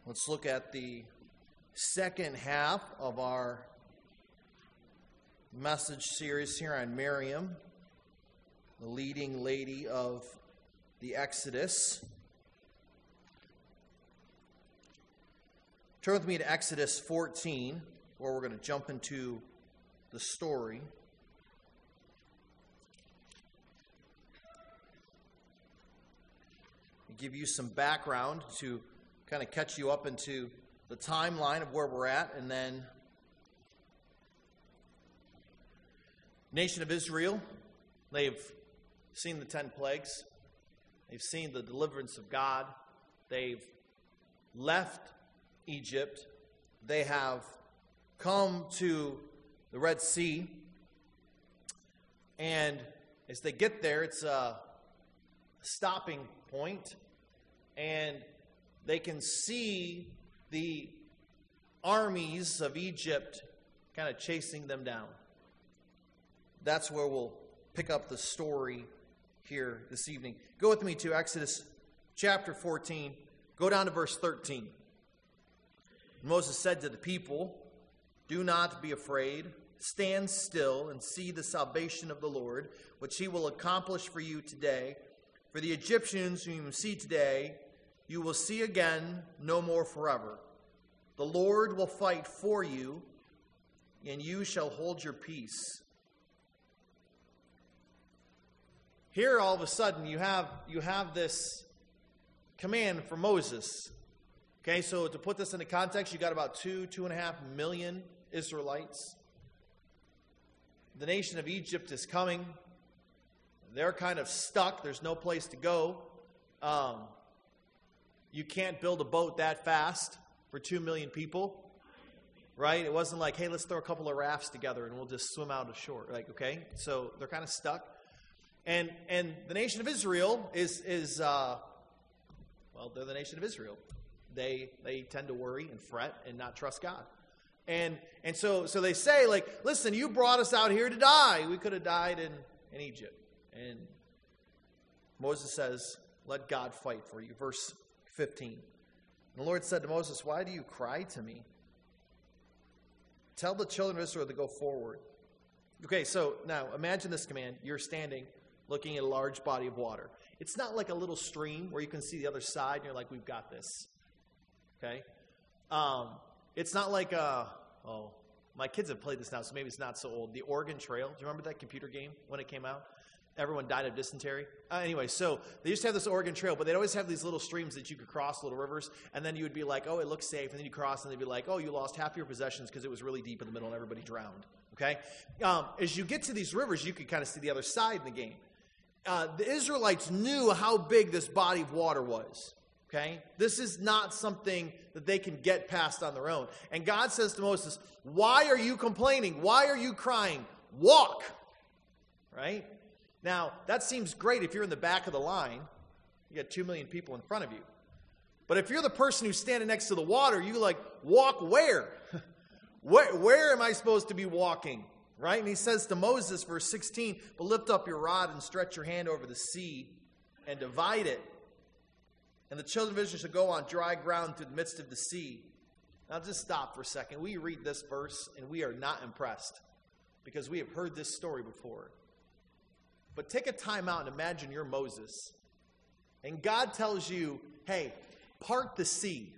Let's look at the second half of our message series here on Miriam, the leading lady of the Exodus. Turn with me to Exodus 14, where we're going to jump into the story. Give you some background to kind of catch you up into the timeline of where we're at, and then nation of Israel, they've seen the 10 plagues. They've seen the deliverance of God. They've left Egypt. They have come to the Red Sea. And as they get there, it's a stopping point, and they can see the armies of Egypt kind of chasing them down. That's where we'll pick up the story here this evening. Go with me to Exodus chapter 14. Go down to verse 13. Moses said to the people, "Do not be afraid. Stand still and see the salvation of the Lord, which he will accomplish for you today. For the Egyptians whom you see today, you will see again no more forever. The Lord will fight for you, and you shall hold your peace." Here, all of a sudden, you have this command from Moses. Okay, so to put this into context, you got about 2.5 million Israelites. The nation of Egypt is coming. They're kind of stuck. There's no place to go. You can't build a boat that fast for 2 million people, right? It wasn't like, hey, let's throw a couple of rafts together and we'll just swim out ashore. Like, okay, so they're kind of stuck. And the nation of Israel is they're the nation of Israel. They tend to worry and fret and not trust God. And so they say, like, listen, you brought us out here to die. We could have died in Egypt. And Moses says, let God fight for you. Verse 15. And the Lord said to Moses, "Why do you cry to me? Tell the children of Israel to go forward." Okay, so now imagine this command. You're standing looking at a large body of water. It's not like a little stream where you can see the other side and you're like, we've got this. Okay? It's not like, my kids have played this now, so maybe it's not so old. The Oregon Trail. Do you remember that computer game when it came out? Everyone died of dysentery. Anyway, so they used to have this Oregon Trail, but they'd always have these little streams that you could cross, little rivers, and then you would be like, oh, it looks safe, and then you cross, and they'd be like, oh, you lost half your possessions because it was really deep in the middle and everybody drowned. Okay? As you get to these rivers, you could kind of see the other side in the game. The Israelites knew how big this body of water was. Okay? This is not something that they can get past on their own. And God says to Moses, why are you complaining? Why are you crying? Walk! Right? Now, that seems great if you're in the back of the line. You got 2 million people in front of you. But if you're the person who's standing next to the water, you like, walk where? Where am I supposed to be walking? Right? And he says to Moses, verse 16, "But lift up your rod and stretch your hand over the sea and divide it. And the children of Israel shall go on dry ground through the midst of the sea." Now just stop for a second. We read this verse and we are not impressed because we have heard this story before. But take a time out and imagine you're Moses. And God tells you, hey, part the sea.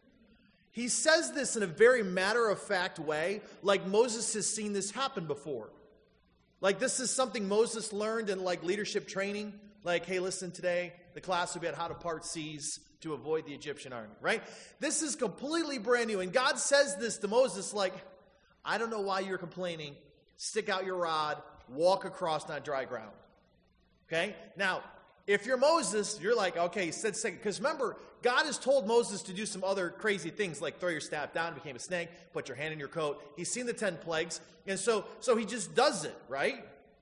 He says this in a very matter-of-fact way, like Moses has seen this happen before. Like this is something Moses learned in like leadership training. Like, hey, listen, today the class will be on how to part seas to avoid the Egyptian army, right? This is completely brand new. And God says this to Moses like, I don't know why you're complaining. Stick out your rod, walk across on dry ground. Okay? Now, if you're Moses, you're like, okay, he said second. Because remember, God has told Moses to do some other crazy things, like throw your staff down, it became a snake, put your hand in your coat. He's seen the 10 plagues. And so he just does it, right?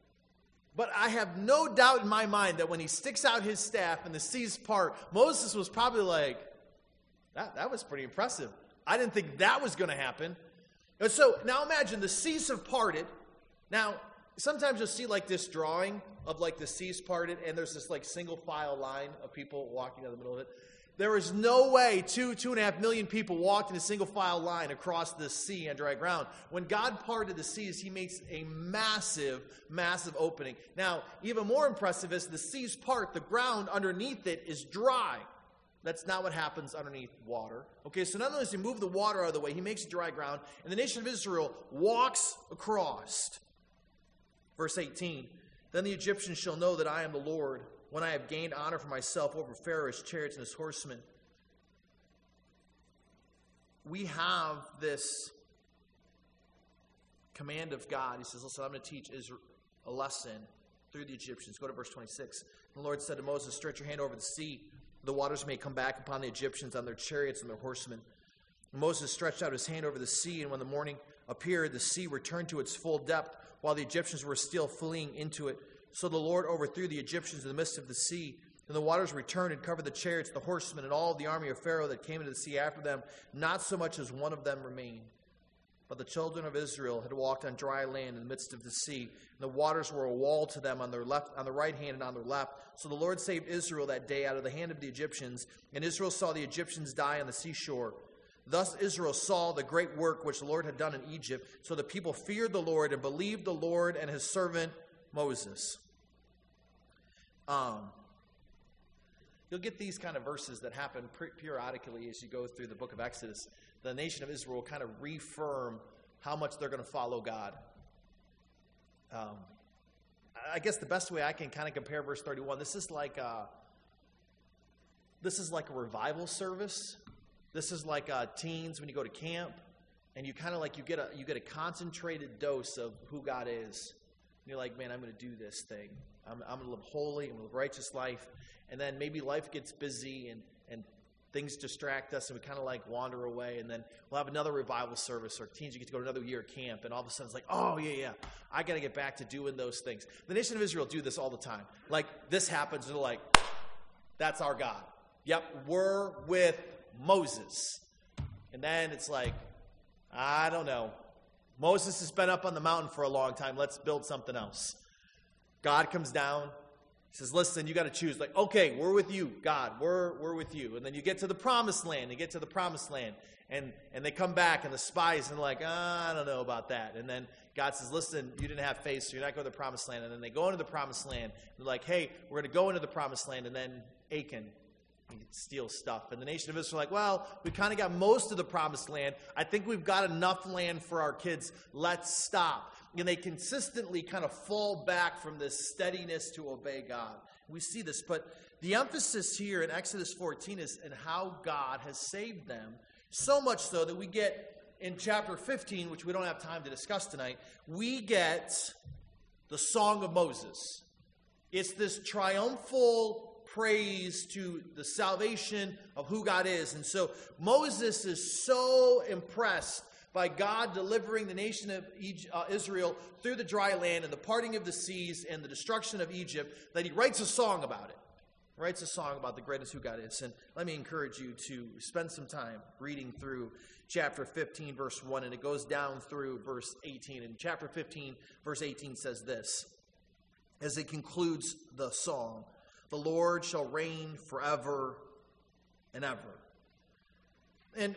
But I have no doubt in my mind that when he sticks out his staff and the seas part, Moses was probably like, that was pretty impressive. I didn't think that was going to happen. And so now imagine the seas have parted. Now, sometimes you'll see like this drawing of like the seas parted and there's this like single file line of people walking down the middle of it. There is no way 2.5 million people walked in a single file line across this sea on dry ground. When God parted the seas, he makes a massive, massive opening. Now, even more impressive is the seas part, the ground underneath it is dry. That's not what happens underneath water. Okay, so not only does he move the water out of the way, he makes it dry ground, and the nation of Israel walks across. Verse 18, then the Egyptians shall know that I am the Lord, when I have gained honor for myself over Pharaoh's chariots and his horsemen. We have this command of God. He says, listen, I'm going to teach Israel a lesson through the Egyptians. Go to verse 26. The Lord said to Moses, stretch your hand over the sea, the waters may come back upon the Egyptians on their chariots and their horsemen. And Moses stretched out his hand over the sea, and when the morning appeared, the sea returned to its full depth, while the Egyptians were still fleeing into it. So the Lord overthrew the Egyptians in the midst of the sea, and the waters returned and covered the chariots, the horsemen, and all the army of Pharaoh that came into the sea after them. Not so much as one of them remained. But the children of Israel had walked on dry land in the midst of the sea, and the waters were a wall to them on their left, on the right hand and on their left. So the Lord saved Israel that day out of the hand of the Egyptians, and Israel saw the Egyptians die on the seashore. Thus Israel saw the great work which the Lord had done in Egypt. So the people feared the Lord and believed the Lord and his servant Moses. You'll get these kind of verses that happen periodically as you go through the book of Exodus. The nation of Israel will kind of reaffirm how much they're going to follow God. I guess the best way I can kind of compare verse 31, this is like a revival service. This is like teens when you go to camp, and you kind of like you get a concentrated dose of who God is. And you're like, man, I'm going to do this thing. I'm going to live holy, I'm going to live a righteous life. And then maybe life gets busy and things distract us and we kind of like wander away. And then we'll have another revival service, or teens, you get to go to another year of camp. And all of a sudden it's like, oh, yeah, I got to get back to doing those things. The nation of Israel do this all the time. Like this happens and they're like, that's our God. Yep, we're with Moses. And then it's like, I don't know. Moses has been up on the mountain for a long time. Let's build something else. God comes down. He says, listen, you got to choose. Like, okay, we're with you, God. We're with you. And then you get to the promised land. You get to the promised land. And they come back, and the spies are like, I don't know about that. And then God says, listen, you didn't have faith, so you're not going to the promised land. And then they go into the promised land. They're like, hey, we're going to go into the promised land. And then Achan, he steals stuff. And the nation of Israel are like, well, we kind of got most of the promised land. I think we've got enough land for our kids. Let's stop. And they consistently kind of fall back from this steadiness to obey God. We see this, but the emphasis here in Exodus 14 is in how God has saved them. So much so that we get in chapter 15, which we don't have time to discuss tonight, we get the Song of Moses. It's this triumphal praise to the salvation of who God is. And so Moses is so impressed by God delivering the nation of Israel through the dry land and the parting of the seas and the destruction of Egypt, that he writes a song about it. He writes a song about the greatness of who God is. And let me encourage you to spend some time reading through chapter 15, verse 1, and it goes down through verse 18. And chapter 15, verse 18 says this, as it concludes the song, the Lord shall reign forever and ever. And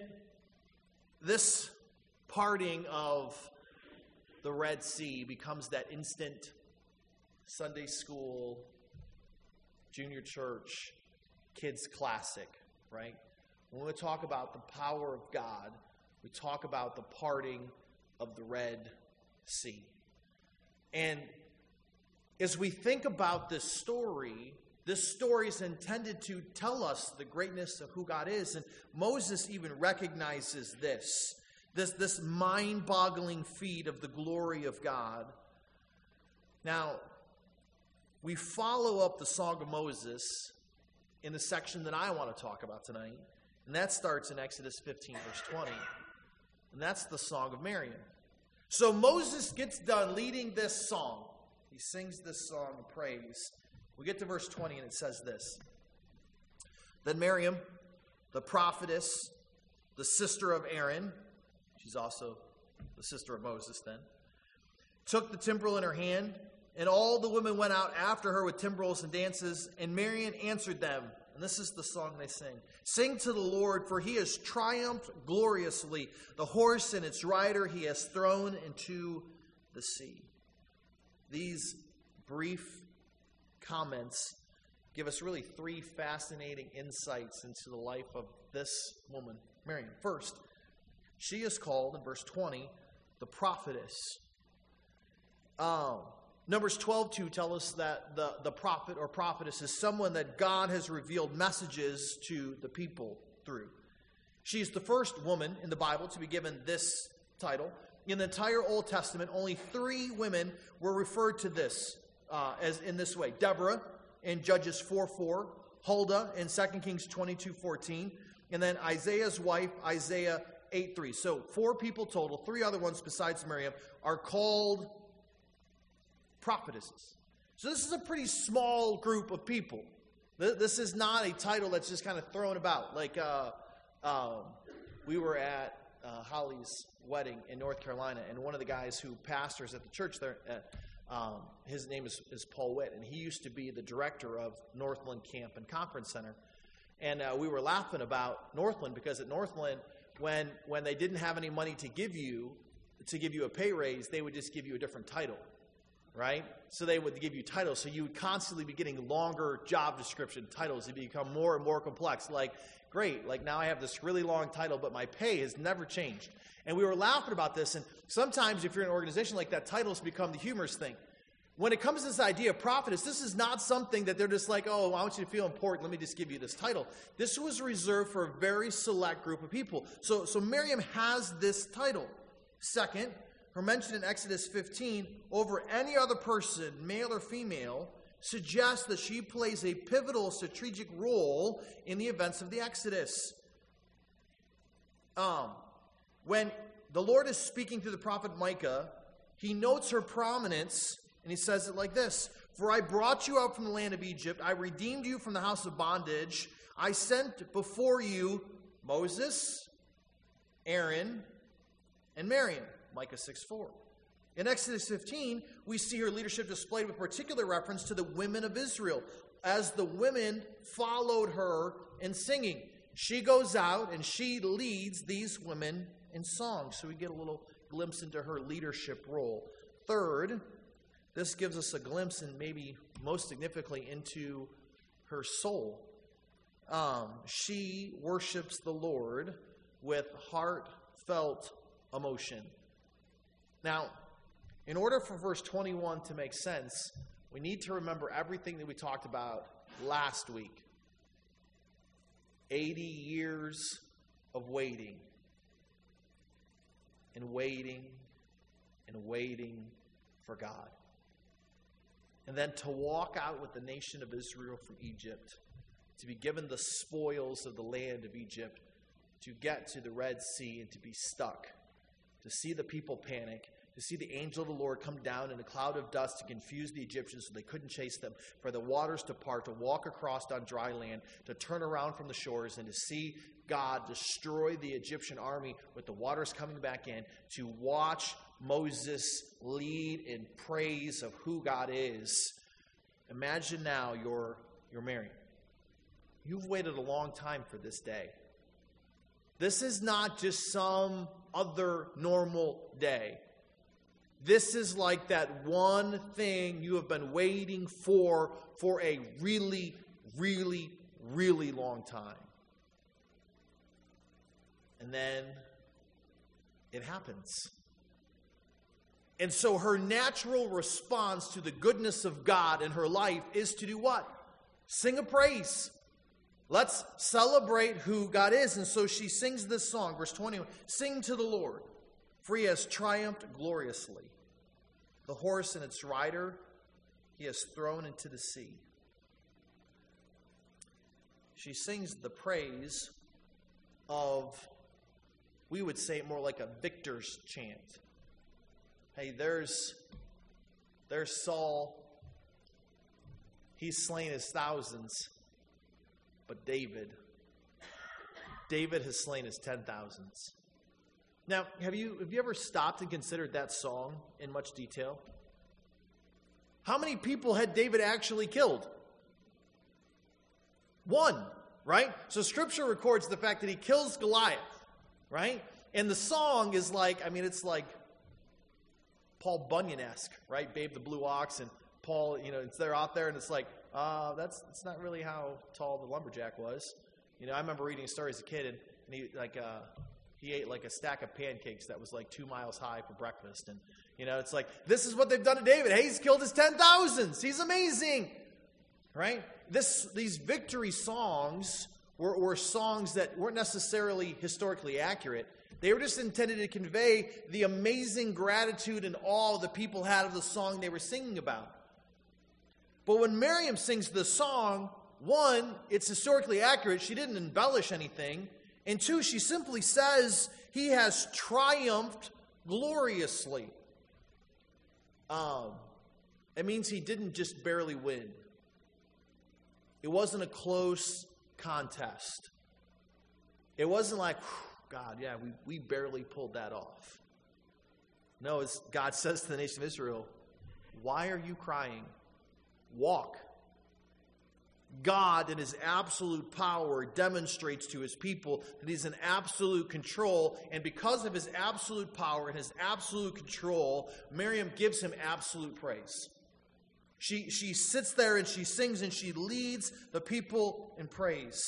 this parting of the Red Sea becomes that instant Sunday school, junior church, kids classic, right? When we talk about the power of God, we talk about the parting of the Red Sea. And as we think about this story is intended to tell us the greatness of who God is. And Moses even recognizes this mind-boggling feat of the glory of God. Now, we follow up the Song of Moses in the section that I want to talk about tonight, and that starts in Exodus 15, verse 20, and that's the Song of Miriam. So Moses gets done leading this song. He sings this song of praise. We get to verse 20, and it says this. Then Miriam, the prophetess, the sister of Aaron, she's also the sister of Moses then, took the timbrel in her hand, and all the women went out after her with timbrels and dances, and Miriam answered them. And this is the song they sing. Sing to the Lord, for he has triumphed gloriously. The horse and its rider he has thrown into the sea. These brief comments give us really three fascinating insights into the life of this woman, Miriam. First, she is called, in verse 20, the prophetess. Numbers 12:2 tell us that the prophet or prophetess is someone that God has revealed messages to the people through. She's the first woman in the Bible to be given this title. In the entire Old Testament, only 3 women were referred to this as in this way. Deborah in Judges 4:4, Huldah in 2 Kings 22:14, and then Isaiah's wife, Isaiah 8:3. So 4 people total. 3 other ones besides Miriam are called prophetesses. So this is a pretty small group of people. This is not a title that's just kind of thrown about. Like we were at Holly's wedding in North Carolina, and one of the guys who pastors at the church there, his name is Paul Witt, and he used to be the director of Northland Camp and Conference Center. And we were laughing about Northland because at Northland, when they didn't have any money to give you a pay raise, they would just give you a different title. Right? So they would give you titles. So you would constantly be getting longer job description titles. It become more and more complex. Like, great, like now I have this really long title, but my pay has never changed. And we were laughing about this. And sometimes if you're in an organization like that, titles become the humorous thing. When it comes to this idea of prophetess, this is not something that they're just like, oh, I want you to feel important. Let me just give you this title. This was reserved for a very select group of people. So Miriam has this title. Second, her mention in Exodus 15 over any other person, male or female, suggests that she plays a pivotal strategic role in the events of the Exodus. When the Lord is speaking through the prophet Micah, he notes her prominence, and he says it like this: "For I brought you out from the land of Egypt, I redeemed you from the house of bondage, I sent before you Moses, Aaron, and Miriam." Micah 6:4. In Exodus 15, we see her leadership displayed with particular reference to the women of Israel, as the women followed her in singing. She goes out and she leads these women in song. So we get a little glimpse into her leadership role. Third, this gives us a glimpse, and maybe most significantly, into her soul. She worships the Lord with heartfelt emotion. Now, in order for verse 21 to make sense, we need to remember everything that we talked about last week. 80 years of waiting and waiting and waiting for God. And then to walk out with the nation of Israel from Egypt, to be given the spoils of the land of Egypt, to get to the Red Sea and to be stuck, to see the people panic, to see the angel of the Lord come down in a cloud of dust to confuse the Egyptians so they couldn't chase them, for the waters to part, to walk across on dry land, to turn around from the shores, and to see God destroy the Egyptian army with the waters coming back in, to watch Moses lead in praise of who God is. Imagine now you're Mary. You've waited a long time for this day. This is not just some other normal day. This is like that one thing you have been waiting for a really, really, really long time. And then it happens. And so her natural response to the goodness of God in her life is to do what? Sing a praise. Let's celebrate who God is. And so she sings this song, verse 21. Sing to the Lord, for he has triumphed gloriously. The horse and its rider he has thrown into the sea. She sings the praise of, we would say more like a victor's chant. Hey, there's Saul. He's slain his thousands. But David has slain his 10,000s. Now, have you ever stopped and considered that song in much detail? How many people had David actually killed? One, right? So Scripture records the fact that he kills Goliath, right? And the song is like, I mean, it's like Paul Bunyan-esque, right? Babe the Blue Ox, and Paul, they're out there, and it's like, that's not really how tall the lumberjack was. I remember reading a story as a kid, and he ate like a stack of pancakes that was like 2 miles high for breakfast. And, it's like, this is what they've done to David. Hey, he's killed his 10,000s. He's amazing, right? These victory songs were songs that weren't necessarily historically accurate. They were just intended to convey the amazing gratitude and awe the people had of the song they were singing about. But when Miriam sings the song, one, it's historically accurate. She didn't embellish anything. And two, she simply says he has triumphed gloriously. It means he didn't just barely win. It wasn't a close contest. It wasn't like, God, yeah, we barely pulled that off. No, as God says to the nation of Israel, why are you crying? Walk. God, in his absolute power, demonstrates to his people that he's in absolute control. And because of his absolute power and his absolute control, Miriam gives him absolute praise. She sits there and she sings and she leads the people in praise.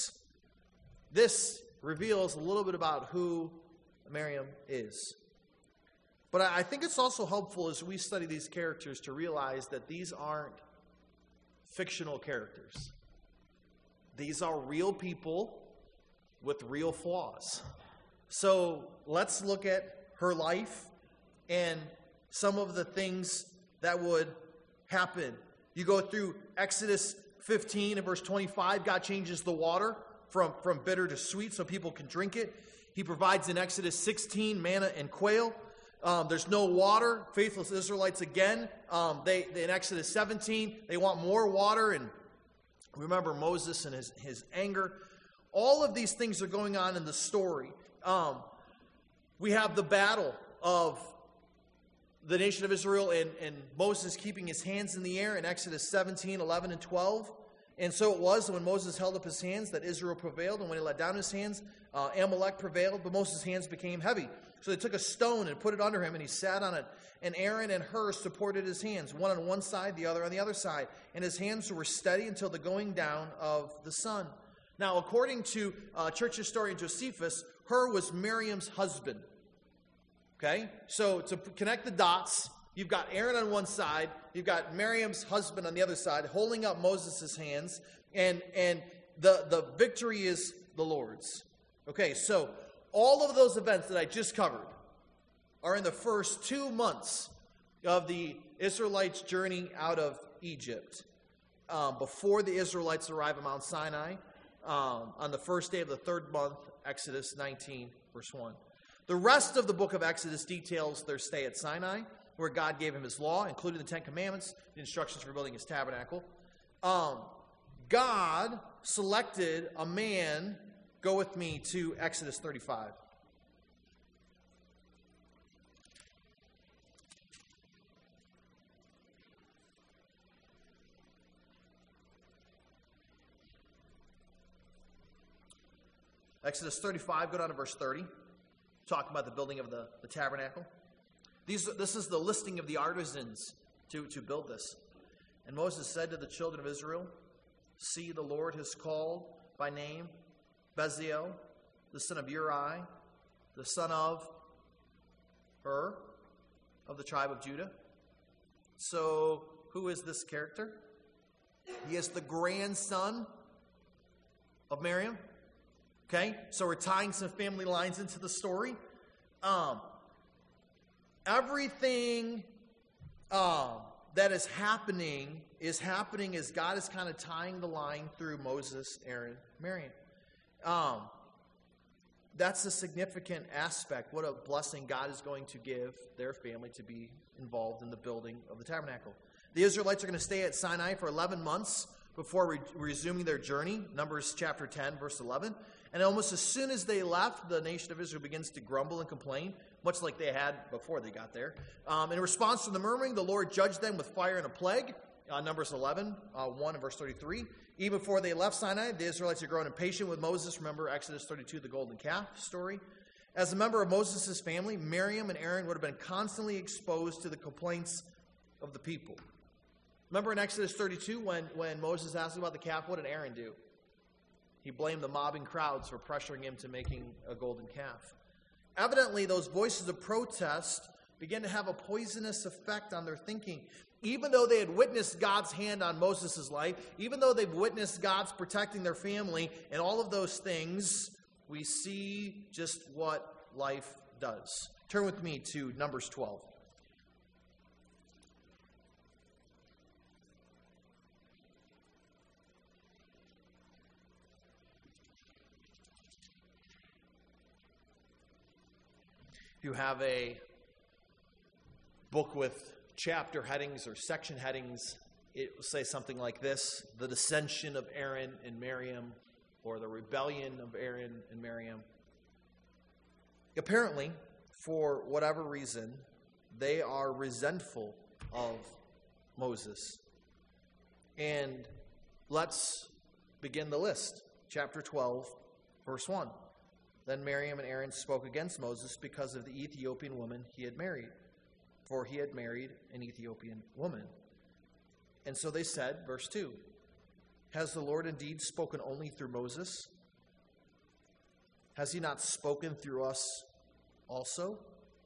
This reveals a little bit about who Miriam is. But I think it's also helpful as we study these characters to realize that these aren't fictional characters. These are real people with real flaws. So let's look at her life and some of the things that would happen. You go through Exodus 15 and verse 25, God changes the water from bitter to sweet so people can drink it. He provides in Exodus 16 manna and quail. There's no water. Faithless Israelites again. They in Exodus 17, they want more water, and remember Moses and his anger. All of these things are going on in the story. We have the battle of the nation of Israel and Moses keeping his hands in the air in Exodus 17, 11, and 12. And so it was when Moses held up his hands that Israel prevailed, and when he let down his hands, Amalek prevailed, but Moses' hands became heavy. So they took a stone and put it under him, and he sat on it. And Aaron and Hur supported his hands, one on one side, the other on the other side. And his hands were steady until the going down of the sun. Now, according to church historian Josephus, Hur was Miriam's husband. Okay? So to connect the dots, you've got Aaron on one side, you've got Miriam's husband on the other side, holding up Moses' hands, and the victory is the Lord's. Okay, so all of those events that I just covered are in the first 2 months of the Israelites' journey out of Egypt. Before the Israelites arrive at Mount Sinai, on the first day of the third month, Exodus 19, verse 1. The rest of the book of Exodus details their stay at Sinai, where God gave him his law, including the Ten Commandments, the instructions for building his tabernacle. God selected a man. Go with me to Exodus 35. Exodus 35, go down to verse 30. Talking about the building of the tabernacle. This is the listing of the artisans to build this. And Moses said to the children of Israel, "See, the Lord has called by name Bezalel, the son of Uri, the son of Hur, of the tribe of Judah." So, who is this character? He is the grandson of Miriam. Okay, so we're tying some family lines into the story. Everything that is happening as God is kind of tying the line through Moses, Aaron, Miriam. That's a significant aspect. What a blessing God is going to give their family to be involved in the building of the tabernacle. The Israelites are going to stay at Sinai for 11 months before resuming their journey. Numbers chapter 10, verse 11. And almost as soon as they left, the nation of Israel begins to grumble and complain, much like they had before they got there. In response to the murmuring, the Lord judged them with fire and a plague. Numbers 11, 1 and verse 33. Even before they left Sinai, the Israelites had grown impatient with Moses. Remember Exodus 32, the golden calf story. As a member of Moses' family, Miriam and Aaron would have been constantly exposed to the complaints of the people. Remember in Exodus 32, when Moses asked about the calf, what did Aaron do? He blamed the mobbing crowds for pressuring him to making a golden calf. Evidently, those voices of protest began to have a poisonous effect on their thinking. Even though they had witnessed God's hand on Moses' life, even though they've witnessed God's protecting their family and all of those things, we see just what life does. Turn with me to Numbers 12. If you have a book with chapter headings or section headings, it will say something like this: the dissension of Aaron and Miriam, or the rebellion of Aaron and Miriam. Apparently, for whatever reason, they are resentful of Moses. And let's begin the list. Chapter 12, verse 1. Then Miriam and Aaron spoke against Moses because of the Ethiopian woman he had married, for he had married an Ethiopian woman. And so they said, verse 2, has the Lord indeed spoken only through Moses? Has he not spoken through us also?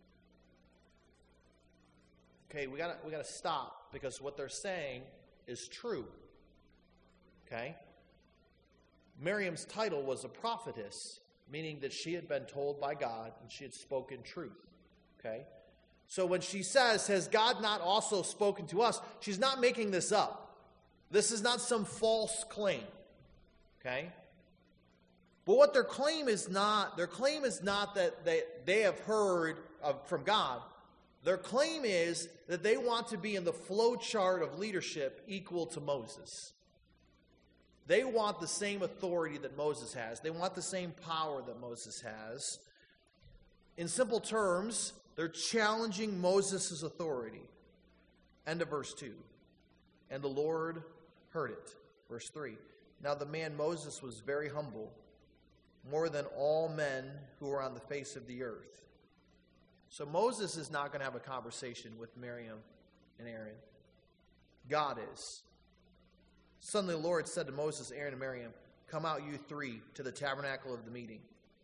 Okay, we gotta stop, because what they're saying is true. Okay? Miriam's title was a prophetess, meaning that she had been told by God and she had spoken truth. Okay? So when she says, has God not also spoken to us, she's not making this up. This is not some false claim. Okay? But what their claim is not that they have heard from God. Their claim is that they want to be in the flow chart of leadership equal to Moses. They want the same authority that Moses has. They want the same power that Moses has. In simple terms, they're challenging Moses' authority. End of verse 2. And the Lord heard it. Verse 3. Now the man Moses was very humble, more than all men who were on the face of the earth. So Moses is not going to have a conversation with Miriam and Aaron. God is. Suddenly the Lord said to Moses, Aaron, and Miriam, come out you three to the tabernacle of the meeting.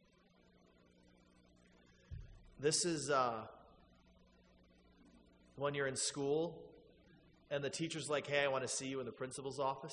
This is when you're in school and the teacher's like, hey, I want to see you in the principal's office.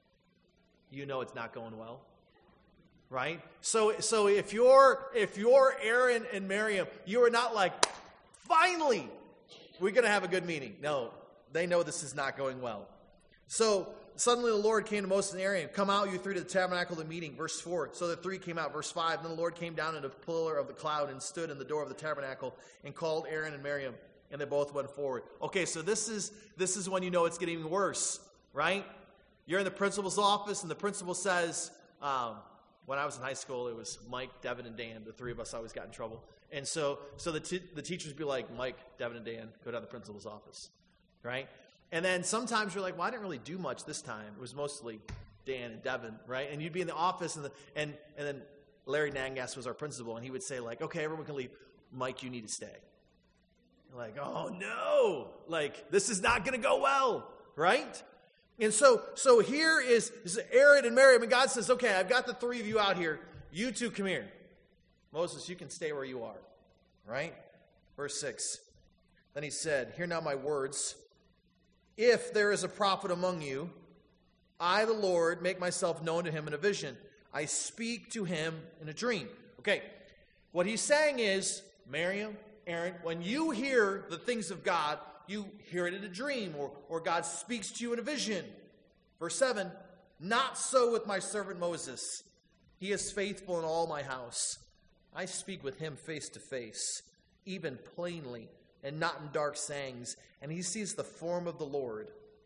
You know it's not going well. Right? So if you're Aaron and Miriam, you are not like, finally, we're going to have a good meeting. No, they know this is not going well. So suddenly the Lord came to Moses and Aaron, come out you three to the tabernacle of the meeting. Verse 4. So the three came out. Verse 5. Then the Lord came down in a pillar of the cloud and stood in the door of the tabernacle and called Aaron and Miriam, and they both went forward. Okay, so this is when you know it's getting worse, right? You're in the principal's office, and the principal says, when I was in high school, it was Mike, Devin, and Dan. The three of us always got in trouble. And so the teachers would be like, Mike, Devin, and Dan, go down to the principal's office, right? And then sometimes you're like, well, I didn't really do much this time. It was mostly Dan and Devin, right? And you'd be in the office, and then Larry Nangas was our principal, and he would say, like, okay, everyone can leave. Mike, you need to stay. You're like, oh, no. Like, this is not going to go well, right? And so here is Aaron and Miriam, and God says, okay, I've got the three of you out here. You two come here. Moses, you can stay where you are, right? Verse 6. Then he said, hear now my words. If there is a prophet among you, I, the Lord, make myself known to him in a vision. I speak to him in a dream. Okay, what he's saying is, Miriam, Aaron, when you hear the things of God, you hear it in a dream, or God speaks to you in a vision. Verse 7, not so with my servant Moses. He is faithful in all my house. I speak with him face to face, even plainly, and not in dark sayings, and he sees the form of the Lord.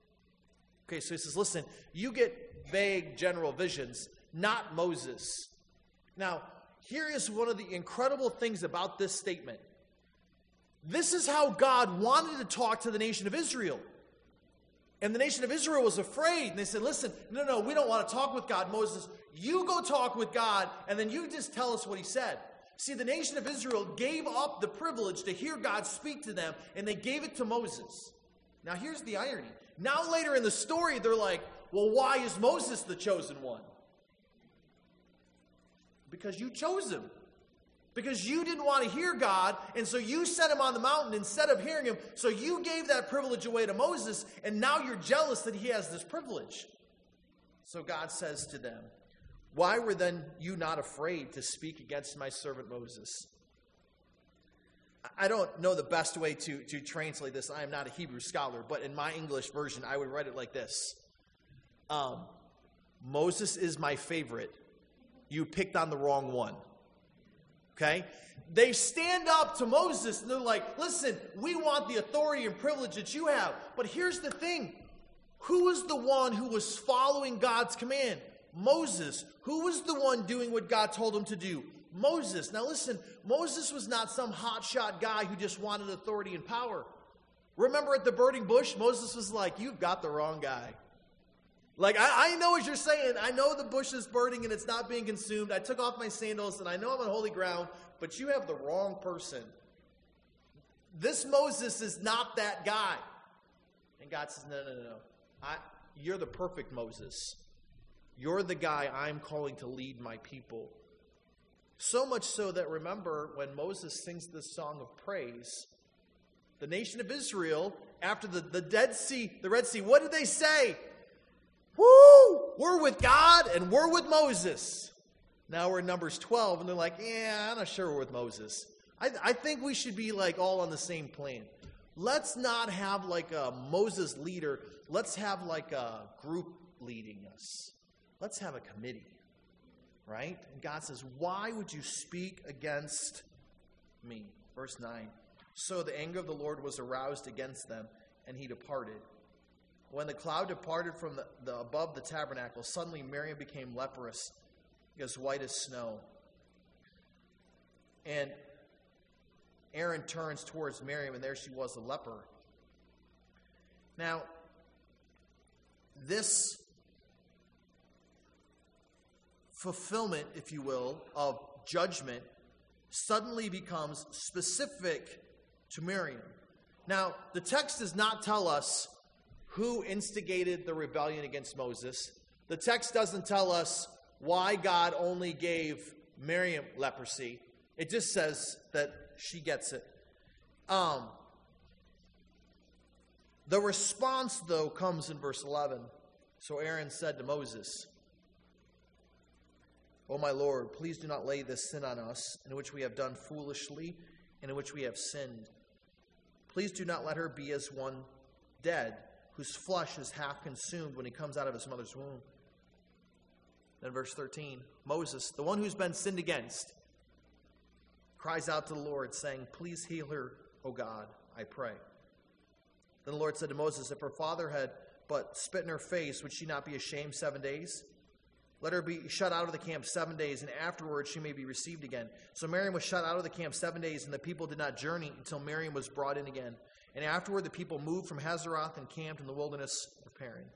Okay, so he says, listen, you get vague general visions, not Moses. Now, here is one of the incredible things about this statement. This is how God wanted to talk to the nation of Israel. And the nation of Israel was afraid. And they said, listen, no, we don't want to talk with God. Moses, you go talk with God, and then you just tell us what he said. See, the nation of Israel gave up the privilege to hear God speak to them, and they gave it to Moses. Now, here's the irony. Now, later in the story, they're like, well, why is Moses the chosen one? Because you chose him. Because you didn't want to hear God, and so you sent him on the mountain instead of hearing him. So you gave that privilege away to Moses, and now you're jealous that he has this privilege. So God says to them, why were then you not afraid to speak against my servant Moses? I don't know the best way to translate this. I am not a Hebrew scholar, but in my English version, I would write it like this. Moses is my favorite. You picked on the wrong one. Okay? They stand up to Moses and they're like, listen, we want the authority and privilege that you have. But here's the thing. Who was the one who was following God's command? Moses. Who was the one doing what God told him to do? Moses. Now listen, Moses was not some hotshot guy who just wanted authority and power. Remember at the burning bush, Moses was like, you've got the wrong guy. Like, I know what you're saying. I know the bush is burning and it's not being consumed. I took off my sandals and I know I'm on holy ground, but you have the wrong person. This Moses is not that guy. And God says, no. You're the perfect Moses. You're the guy I'm calling to lead my people. So much so that, remember, when Moses sings this song of praise, the nation of Israel, after the Red Sea, what did they say? Woo! We're with God and we're with Moses. Now we're in Numbers 12 and they're like, yeah, I'm not sure we're with Moses. I think we should be like all on the same plan. Let's not have like a Moses leader. Let's have like a group leading us. Let's have a committee. Right? And God says, why would you speak against me? Verse 9. So the anger of the Lord was aroused against them and he departed. When the cloud departed from the above the tabernacle, suddenly Miriam became leprous, as white as snow. And Aaron turns towards Miriam, and there she was, a leper. Now, this fulfillment, if you will, of judgment suddenly becomes specific to Miriam. Now, the text does not tell us who instigated the rebellion against Moses. The text doesn't tell us why God only gave Miriam leprosy. It just says that she gets it. The response, though, comes in verse 11. So Aaron said to Moses, O my Lord, please do not lay this sin on us, in which we have done foolishly, and in which we have sinned. Please do not let her be as one dead, whose flesh is half consumed when he comes out of his mother's womb. Then verse 13, Moses, the one who's been sinned against, cries out to the Lord, saying, please heal her, O God, I pray. Then the Lord said to Moses, if her father had but spit in her face, would she not be ashamed 7 days? Let her be shut out of the camp 7 days, and afterwards she may be received again. So Miriam was shut out of the camp 7 days, and the people did not journey until Miriam was brought in again. And afterward the people moved from Hazeroth and camped in the wilderness of Paran.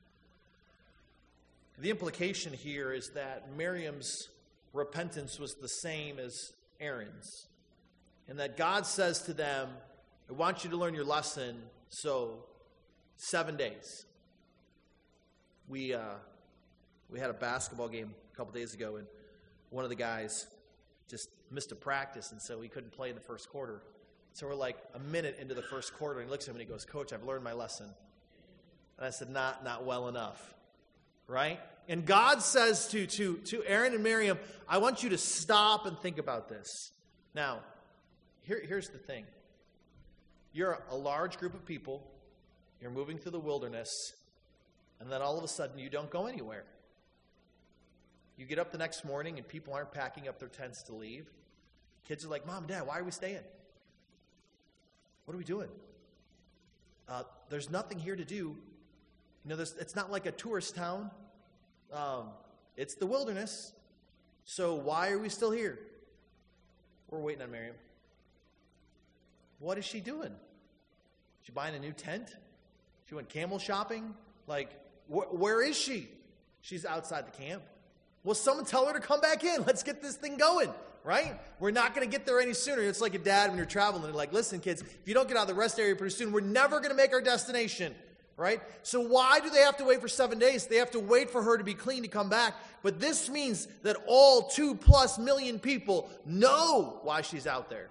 The implication here is that Miriam's repentance was the same as Aaron's. And that God says to them, I want you to learn your lesson, so 7 days. We had a basketball game a couple days ago, and one of the guys just missed a practice, and so he couldn't play in the first quarter. So we're like a minute into the first quarter, and he looks at me and he goes, Coach, I've learned my lesson. And I said, not well enough. Right? And God says to Aaron and Miriam, I want you to stop and think about this. Now, here's the thing. You're a large group of people. You're moving through the wilderness. And then all of a sudden, you don't go anywhere. You get up the next morning, and people aren't packing up their tents to leave. Kids are like, Mom, Dad, why are we staying? What are we doing? There's nothing here to do. You know, it's not like a tourist town. It's the wilderness. So why are we still here? We're waiting on Miriam. What is she doing? Is she buying a new tent? She went camel shopping? Like, where is she? She's outside the camp. Well, someone tell her to come back in. Let's get this thing going, right? We're not going to get there any sooner. It's like a dad when you're traveling. They're like, listen, kids, if you don't get out of the rest area pretty soon, we're never going to make our destination, right? So why do they have to wait for 7 days? They have to wait for her to be clean to come back. But this means that all 2+ million people know why she's out there.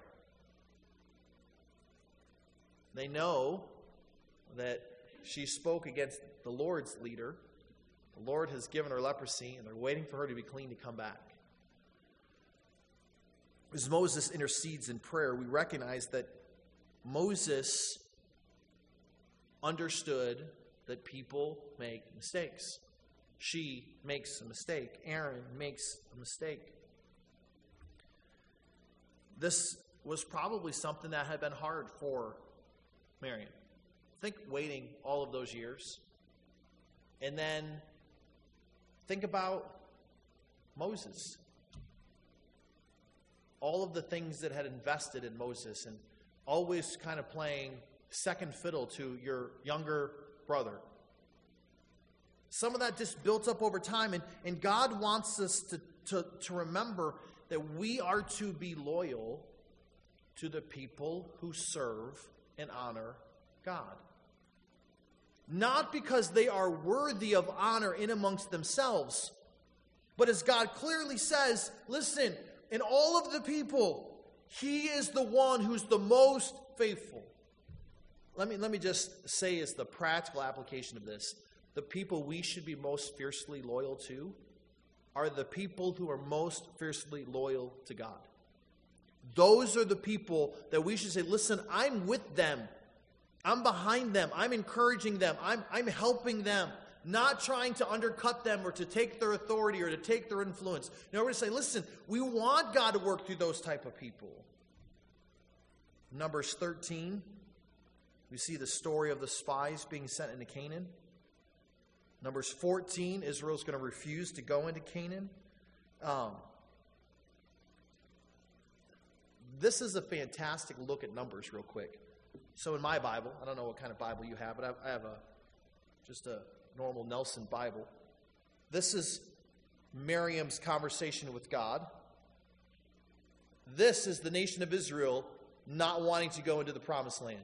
They know that she spoke against the Lord's leader. The Lord has given her leprosy, and they're waiting for her to be clean to come back. As Moses intercedes in prayer, we recognize that Moses understood that people make mistakes. She makes a mistake. Aaron makes a mistake. This was probably something that had been hard for Miriam. Think waiting all of those years. And then think about Moses. All of the things that had invested in Moses and always kind of playing second fiddle to your younger brother. Some of that just built up over time, and God wants us to remember that we are to be loyal to the people who serve and honor God. Not because they are worthy of honor in amongst themselves, but as God clearly says, listen, in all of the people, He is the one who's the most faithful. Let me just say as the practical application of this, the people we should be most fiercely loyal to are the people who are most fiercely loyal to God. Those are the people that we should say, listen, I'm with them. I'm behind them. I'm encouraging them. I'm helping them. Not trying to undercut them or to take their authority or to take their influence. No, we're going to say, listen, we want God to work through those type of people. Numbers 13, we see the story of the spies being sent into Canaan. Numbers 14, Israel's going to refuse to go into Canaan. This is a fantastic look at Numbers real quick. So in my Bible, I don't know what kind of Bible you have, but I have just a normal Nelson Bible. This is Miriam's conversation with God. This is the nation of Israel not wanting to go into the promised land.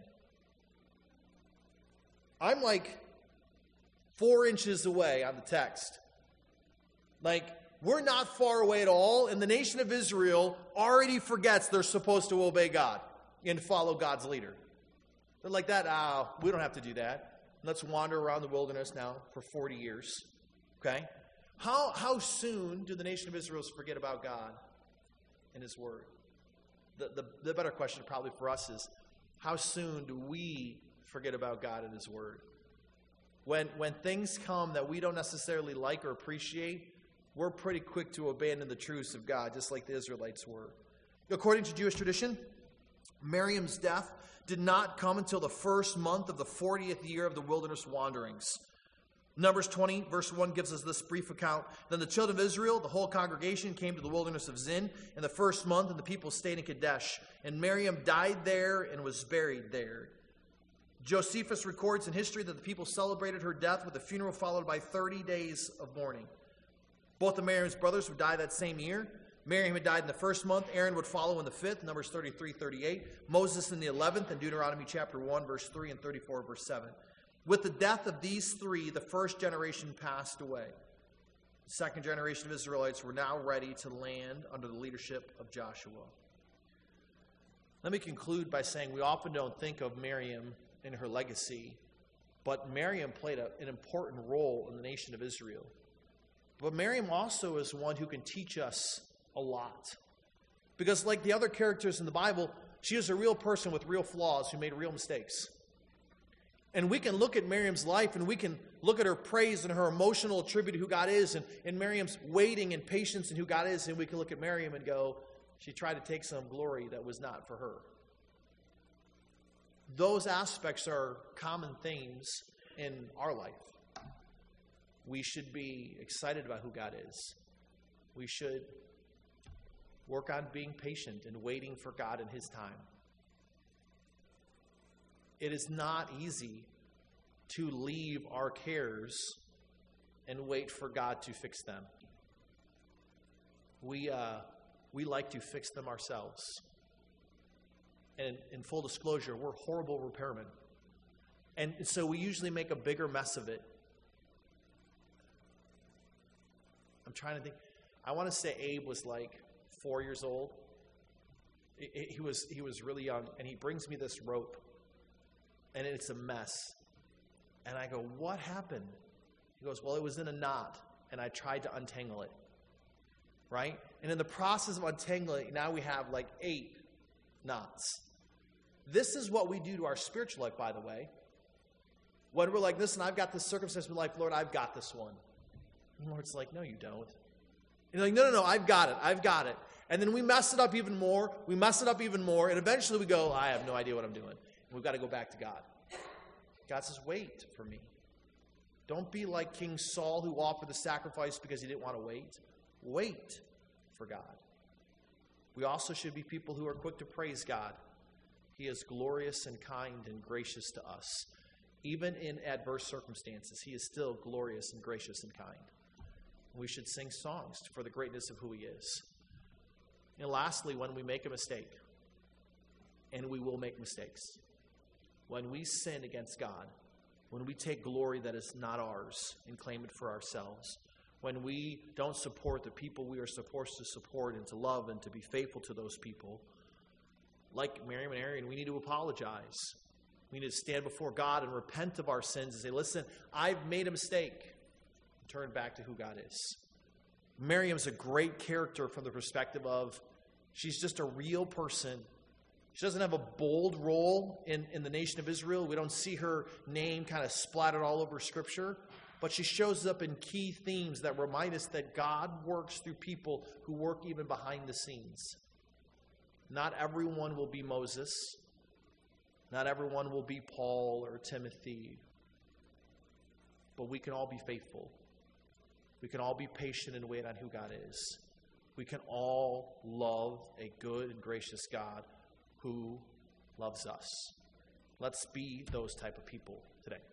I'm like 4 inches away on the text. Like, we're not far away at all, and the nation of Israel already forgets they're supposed to obey God and follow God's leader. They're like that, we don't have to do that. Let's wander around the wilderness now for 40 years. Okay? How soon do the nation of Israel forget about God and His Word? The better question probably for us is, how soon do we forget about God and His Word? When things come that we don't necessarily like or appreciate, we're pretty quick to abandon the truths of God, just like the Israelites were. According to Jewish tradition, Miriam's death did not come until the first month of the 40th year of the wilderness wanderings. Numbers 20, verse 1 gives us this brief account. Then the children of Israel, the whole congregation, came to the wilderness of Zin in the first month, and the people stayed in Kadesh. And Miriam died there and was buried there. Josephus records in history that the people celebrated her death with a funeral followed by 30 days of mourning. Both of Miriam's brothers would die that same year. Miriam had died in the first month. Aaron would follow in the 5th, Numbers 33, 38. Moses in the 11th, and Deuteronomy chapter 1, verse 3, and 34, verse 7. With the death of these three, the first generation passed away. The second generation of Israelites were now ready to land under the leadership of Joshua. Let me conclude by saying we often don't think of Miriam and her legacy, but Miriam played an important role in the nation of Israel. But Miriam also is one who can teach us a lot. Because like the other characters in the Bible, she is a real person with real flaws who made real mistakes. And we can look at Miriam's life and we can look at her praise and her emotional tribute to who God is and Miriam's waiting and patience in who God is, and we can look at Miriam and go, she tried to take some glory that was not for her. Those aspects are common themes in our life. We should be excited about who God is. We should work on being patient and waiting for God in His time. It is not easy to leave our cares and wait for God to fix them. We like to fix them ourselves. And in full disclosure, we're horrible repairmen. And so we usually make a bigger mess of it. I'm trying to think. I want to say Abe was like 4 years old. He was really young, and he brings me this rope, and it's a mess. And I go, what happened? He goes, well, it was in a knot, and I tried to untangle it. Right? And in the process of untangling, now we have like 8 knots. This is what we do to our spiritual life, by the way. When we're like, listen, I've got this circumstance in my life, Lord, I've got this one. And the Lord's like, no, you don't. And you're like, no, I've got it. And then we mess it up even more, and eventually we go, I have no idea what I'm doing. And we've got to go back to God. God says, wait for me. Don't be like King Saul, who offered the sacrifice because he didn't want to wait. Wait for God. We also should be people who are quick to praise God. He is glorious and kind and gracious to us. Even in adverse circumstances, he is still glorious and gracious and kind. We should sing songs for the greatness of who he is. And lastly, when we make a mistake, and we will make mistakes, when we sin against God, when we take glory that is not ours and claim it for ourselves, when we don't support the people we are supposed to support and to love and to be faithful to those people, like Miriam and Aaron, we need to apologize. We need to stand before God and repent of our sins and say, listen, I've made a mistake. And turn back to who God is. Miriam's a great character from the perspective of she's just a real person. She doesn't have a bold role in the nation of Israel. We don't see her name kind of splattered all over Scripture. But she shows up in key themes that remind us that God works through people who work even behind the scenes. Not everyone will be Moses. Not everyone will be Paul or Timothy. But we can all be faithful. We can all be patient and wait on who God is. We can all love a good and gracious God who loves us. Let's be those type of people today.